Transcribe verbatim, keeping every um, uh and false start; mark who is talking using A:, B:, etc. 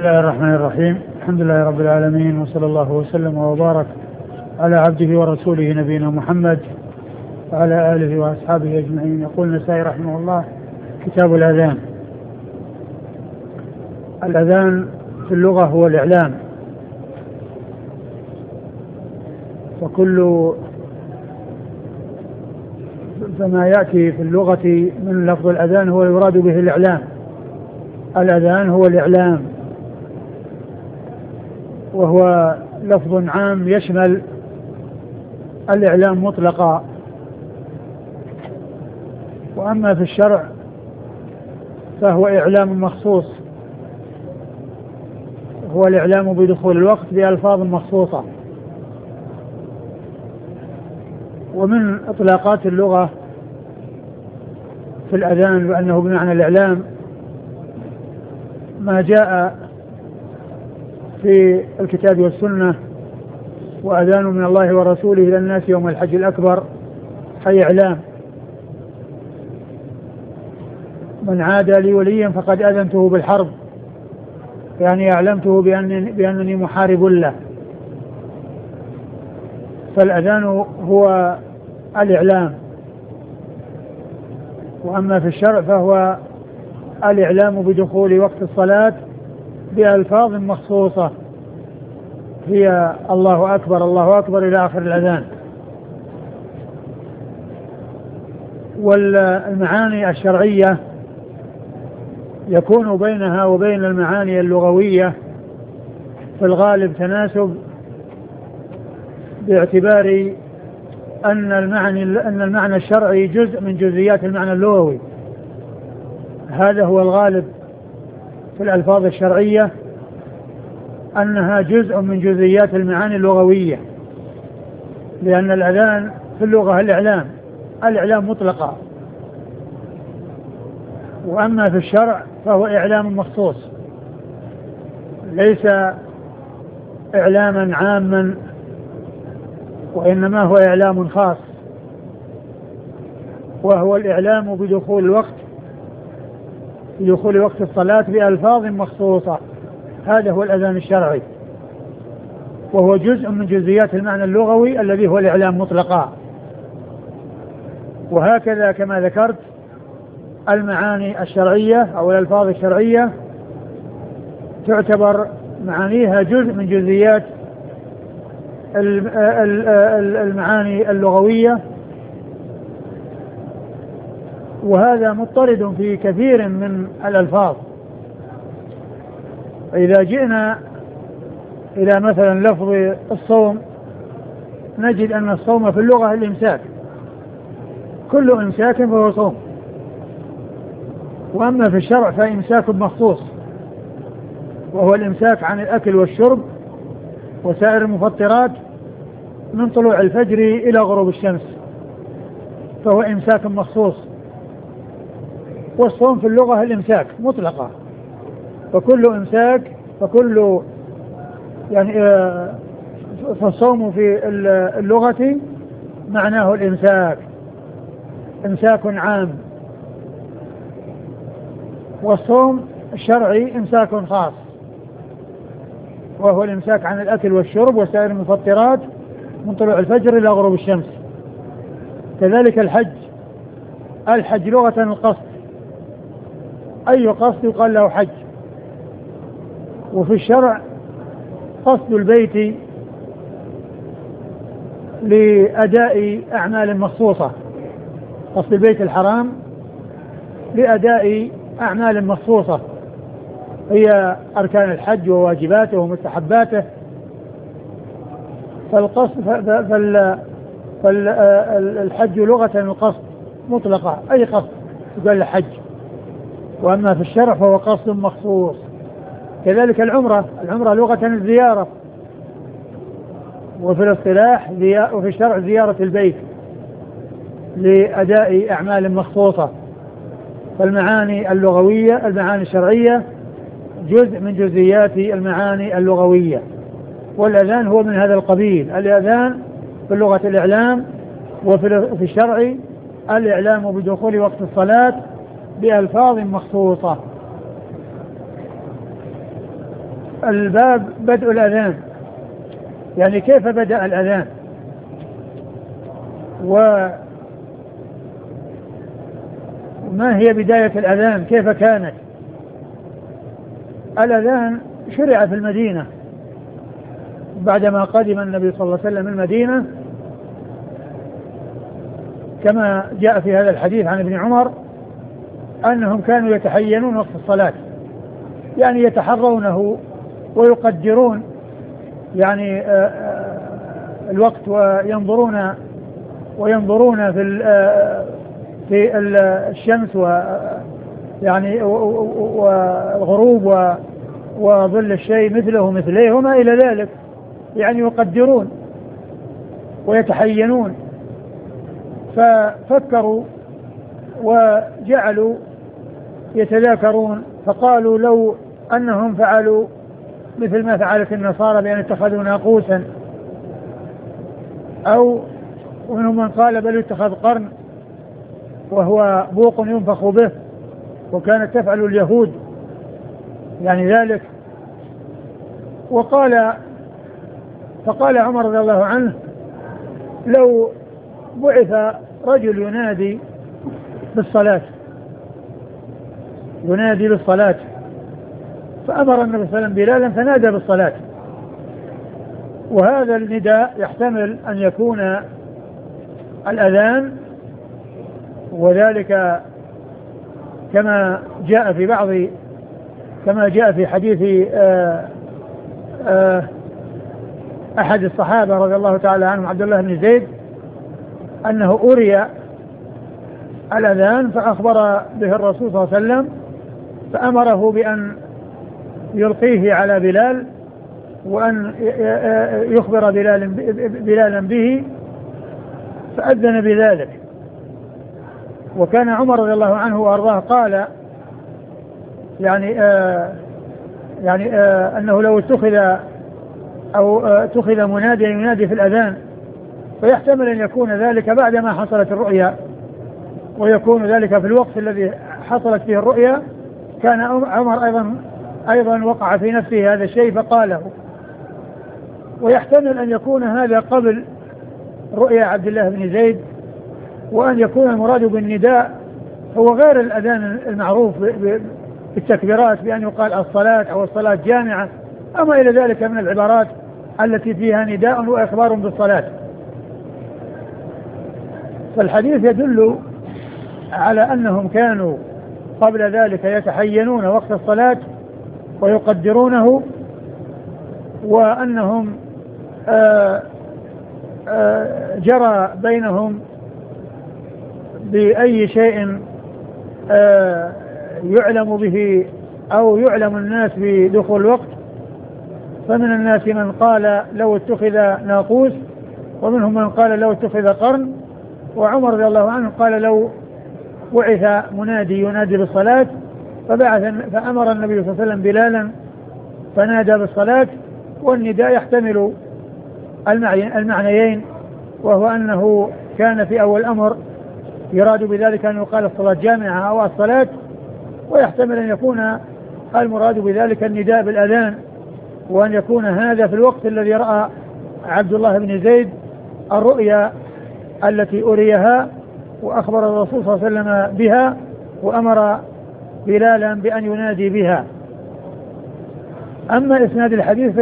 A: الله الرحمن الرحيم. الحمد لله رب العالمين، وصلى الله وسلم وبارك على عبده ورسوله نبينا محمد وعلى آله وأصحابه أجمعين. يقول النسائي رحمه الله: كتاب الأذان. الأذان في اللغة هو الإعلام، وكل فما يأتي في اللغة من لفظ الأذان هو يراد به الإعلام. الأذان هو الإعلام، وهو لفظ عام يشمل الإعلام مطلقا. وأما في الشرع فهو إعلام مخصوص، هو الإعلام بدخول الوقت بألفاظ مخصوصة. ومن إطلاقات اللغة في الأذان بأنه بمعنى الإعلام ما جاء في الكتاب والسنة: وأذان من الله ورسوله إلى الناس يوم الحج الأكبر، أي إعلام. من عادى لي وليا فقد أذنته بالحرب، يعني أعلمته بأنني, بأنني محارب له. فالأذان هو الإعلام. وأما في الشرع فهو الإعلام بدخول وقت الصلاة بألفاظ مخصوصة، هي الله أكبر الله أكبر إلى آخر الأذان. والمعاني الشرعية يكون بينها وبين المعاني اللغوية في الغالب تناسب، باعتبار أن المعنى أن المعنى الشرعي جزء من جزئيات المعنى اللغوي. هذا هو الغالب في الألفاظ الشرعية، أنها جزء من جزئيات المعاني اللغوية، لأن الأذان في اللغة الإعلام الإعلام مطلقا. وأما في الشرع فهو إعلام مخصوص، ليس إعلاما عاما، وإنما هو إعلام خاص، وهو الإعلام بدخول الوقت بدخول وقت الصلاة بألفاظ مخصوصة. هذا هو الأذان الشرعي، وهو جزء من جزئيات المعنى اللغوي الذي هو الإعلام مطلقا. وهكذا كما ذكرت المعاني الشرعية أو الألفاظ الشرعية تعتبر معانيها جزء من جزئيات المعاني اللغوية، وهذا مضطرد في كثير من الألفاظ. إذا جئنا إلى مثلا لفظ الصوم نجد أن الصوم في اللغة الإمساك، كل إمساك فهو صوم. وأما في الشرع فإمساك مخصوص، وهو الإمساك عن الأكل والشرب وسائر المفطرات من طلوع الفجر إلى غروب الشمس، فهو إمساك مخصوص. والصوم في اللغة الإمساك مطلقة، فكل إمساك فكل يعني فالصوم في اللغة معناه الإمساك، إمساك عام. والصوم الشرعي إمساك خاص، وهو الإمساك عن الأكل والشرب وسائر المفطرات من طلوع الفجر إلى غروب الشمس. كذلك الحج، الحج لغة القصد، أي قصد يقال له حج. وفي الشرع قصد البيت لأداء أعمال مخصوصة، قصد البيت الحرام لأداء أعمال مخصوصة هي أركان الحج وواجباته ومستحباته. فالقصد فال فالحج لغة القصد مطلقة، أي قصد يقال له حج. وأما في الشرع فهو قصد مخصوص. كذلك العمرة، العمرة لغة الزيارة، وفي الاصطلاح وفي الشرع زيارة البيت لأداء أعمال مخصوصة. فالمعاني اللغوية المعاني الشرعية جزء من جزئيات المعاني اللغوية، والأذان هو من هذا القبيل. الأذان في اللغة الإعلام، وفي الشرع الإعلام بدخول وقت الصلاة بألفاظ مخصوصة. الباب بدء الأذان، يعني كيف بدأ الأذان، وما هي بداية الأذان، كيف كانت. الأذان شرع في المدينة بعدما قدم النبي صلى الله عليه وسلم المدينة، كما جاء في هذا الحديث عن ابن عمر أنهم كانوا يتحينون وقت الصلاة، يعني يتحرونه ويقدرون يعني الوقت، وينظرون وينظرون في في الشمس ويعني والغروب وظل الشيء مثله مثليه وما إلى ذلك، يعني يقدرون ويتحينون. ففكروا وجعلوا يتذاكرون، فقالوا لو أنهم فعلوا مثل ما فعلت النصارى بأن اتخذوا ناقوسا، أو ومنهم من قال بل اتخذ قرن وهو بوق ينفخ به، وكانت تفعل اليهود يعني ذلك. وقال فقال عمر رضي الله عنه لو بعث رجل ينادي بالصلاة ينادي بالصلاة فأمر النبي صلى الله عليه وسلم بلالا فنادى بالصلاة. وهذا النداء يحتمل أن يكون الأذان، وذلك كما جاء في بعض كما جاء في حديث آآ آآ أحد الصحابة رضي الله تعالى عنهم عبد الله بن زيد أنه أري الأذان فأخبر به الرسول صلى الله عليه وسلم، فأمره بأن يلقيه على بلال وأن يخبر بلال بلالا به، فأذن بذلك. وكان عمر رضي الله عنه وأرضاه قال يعني آه يعني آه أنه لو اتخذ أو آه اتخذ مناديا ينادي في الأذان، فيحتمل أن يكون ذلك بعدما حصلت الرؤيا، ويكون ذلك في الوقت الذي حصلت فيه الرؤيا. كان عمر أيضا أيضا وقع في نفسه هذا الشيء فقاله. ويحتمل أن يكون هذا قبل رؤيا عبد الله بن زيد، وأن يكون المراد بالنداء هو غير الأذان المعروف بالتكبيرات بأن يقال الصلاة أو الصلاة جامعة، أما إلى ذلك من العبارات التي فيها نداء وإخبار بالصلاة. فالحديث يدل على أنهم كانوا قبل ذلك يتحينون وقت الصلاة ويقدرونه، وأنهم آآ آآ جرى بينهم بأي شيء يعلم به أو يعلم الناس بدخول الوقت. فمن الناس من قال لو اتخذ ناقوس، ومنهم من قال لو اتخذ قرن. وعمر رضي الله عنه قال لو بعث منادي ينادي بالصلاة فبعث فأمر النبي صلى الله عليه وسلم بلالا فنادى بالصلاة. والنداء يحتمل المعنيين، وهو أنه كان في أول الأمر يراد بذلك أن يقال الصلاة جامعة أو الصلاة، ويحتمل أن يكون المراد بذلك النداء بالأذان، وأن يكون هذا في الوقت الذي رأى عبد الله بن زيد الرؤيا التي أريها وأخبر الرسول صلى الله عليه وسلم بها، وأمر بلالا بأن ينادي بها. أما إسناد الحديث